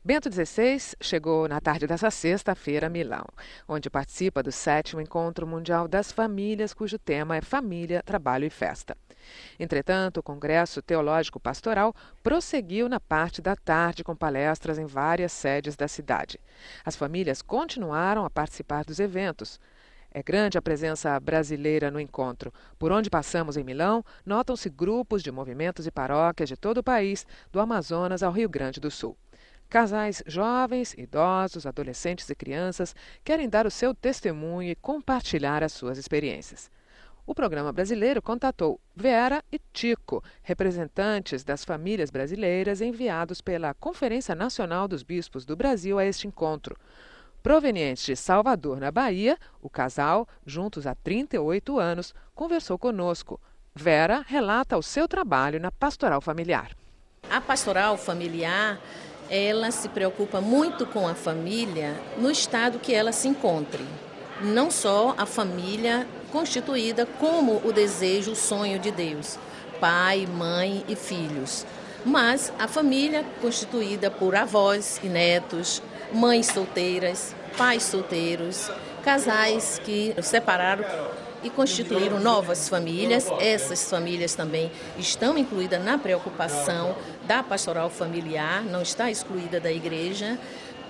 Bento XVI chegou na tarde dessa sexta-feira a Milão, onde participa do 7º Encontro Mundial das Famílias, cujo tema é Família, Trabalho e Festa. Entretanto, o Congresso Teológico Pastoral prosseguiu na parte da tarde com palestras em várias sedes da cidade. As famílias continuaram a participar dos eventos. É grande a presença brasileira no encontro. Por onde passamos em Milão, notam-se grupos de movimentos e paróquias de todo o país, do Amazonas ao Rio Grande do Sul. Casais jovens, idosos, adolescentes e crianças querem dar o seu testemunho e compartilhar as suas experiências. O programa brasileiro contatou Vera e Tico, representantes das famílias brasileiras enviados pela Conferência Nacional dos Bispos do Brasil a este encontro. Provenientes de Salvador, na Bahia, o casal, juntos há 38 anos, conversou conosco. Vera relata o seu trabalho na pastoral familiar. A pastoral familiar, ela se preocupa muito com a família no estado que ela se encontre. Não só a família constituída como o desejo, o sonho de Deus, pai, mãe e filhos, mas a família constituída por avós e netos, mães solteiras, pais solteiros, casais que se separaram e constituíram novas famílias. Essas famílias também estão incluídas na preocupação da pastoral familiar, não está excluída da igreja.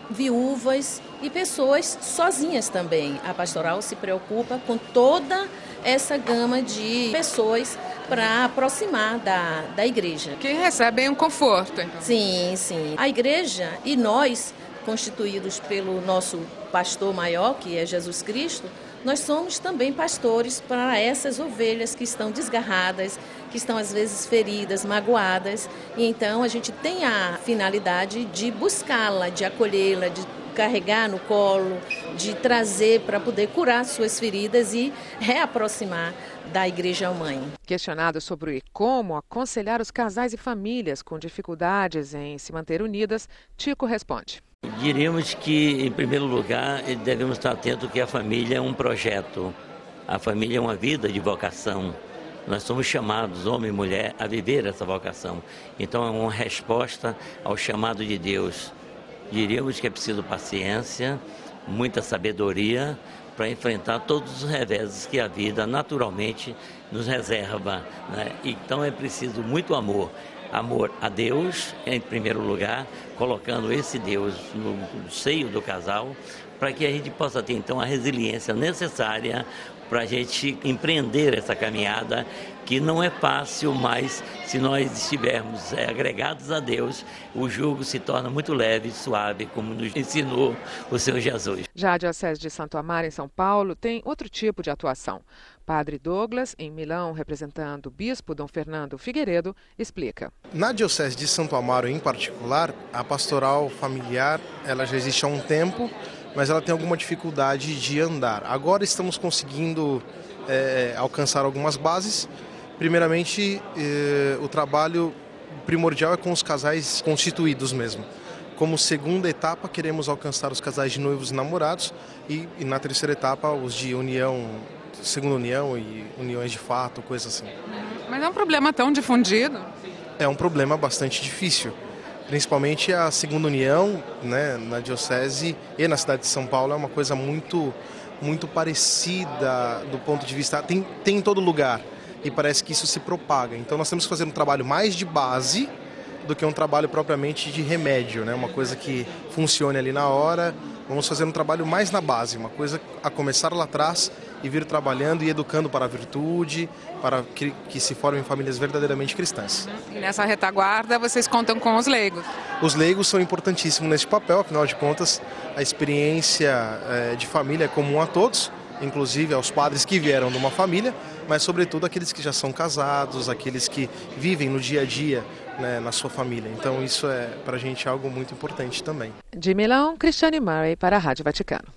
Viúvas e pessoas sozinhas também. A pastoral se preocupa com toda essa gama de pessoas para aproximar da igreja. Que recebem um conforto, então. Sim, sim. A igreja e nós, constituídos pelo nosso pastor maior, que é Jesus Cristo, nós somos também pastores para essas ovelhas que estão desgarradas, que estão às vezes feridas, magoadas. E então a gente tem a finalidade de buscá-la, de acolhê-la, de carregar no colo, de trazer para poder curar suas feridas e reaproximar da Igreja Mãe. Questionado sobre como aconselhar os casais e famílias com dificuldades em se manter unidas, Tico responde. Diríamos que, em primeiro lugar, devemos estar atentos que a família é um projeto. A família é uma vida de vocação. Nós somos chamados, homem e mulher, a viver essa vocação. Então, é uma resposta ao chamado de Deus. Diríamos que é preciso paciência, muita sabedoria para enfrentar todos os reveses que a vida naturalmente nos reserva, né? Então, é preciso muito amor. Amor a Deus, em primeiro lugar, colocando esse Deus no seio do casal, para que a gente possa ter, então, a resiliência necessária para a gente empreender essa caminhada, que não é fácil, mas se nós estivermos agregados a Deus, o jugo se torna muito leve e suave, como nos ensinou o Senhor Jesus. Já a Diocese de Santo Amaro, em São Paulo, tem outro tipo de atuação. Padre Douglas, em Milão, representando o bispo Dom Fernando Figueiredo, explica. Na Diocese de Santo Amaro, em particular, a pastoral familiar ela já existe há um tempo, mas ela tem alguma dificuldade de andar. Agora estamos conseguindo alcançar algumas bases. Primeiramente, o trabalho primordial é com os casais constituídos mesmo. Como segunda etapa, queremos alcançar os casais de noivos e namorados e na terceira etapa, os de união, segunda união e uniões de fato, coisas assim. Mas é um problema tão difundido? É um problema bastante difícil. Principalmente a segunda união, né, na Diocese e na cidade de São Paulo é uma coisa muito parecida do ponto de vista... Tem em todo lugar e parece que isso se propaga. Então nós temos que fazer um trabalho mais de base do que um trabalho propriamente de remédio, né? Uma coisa que funcione ali na hora. Vamos fazer um trabalho mais na base, uma coisa a começar lá atrás e vir trabalhando e educando para a virtude, para que se formem famílias verdadeiramente cristãs. E nessa retaguarda vocês contam com os leigos? Os leigos são importantíssimos nesse papel, afinal de contas a experiência de família é comum a todos, inclusive aos padres que vieram de uma família, mas sobretudo aqueles que já são casados, aqueles que vivem no dia a dia, né, na sua família. Então isso é para a gente algo muito importante também. De Milão, Cristiane Murray para a Rádio Vaticano.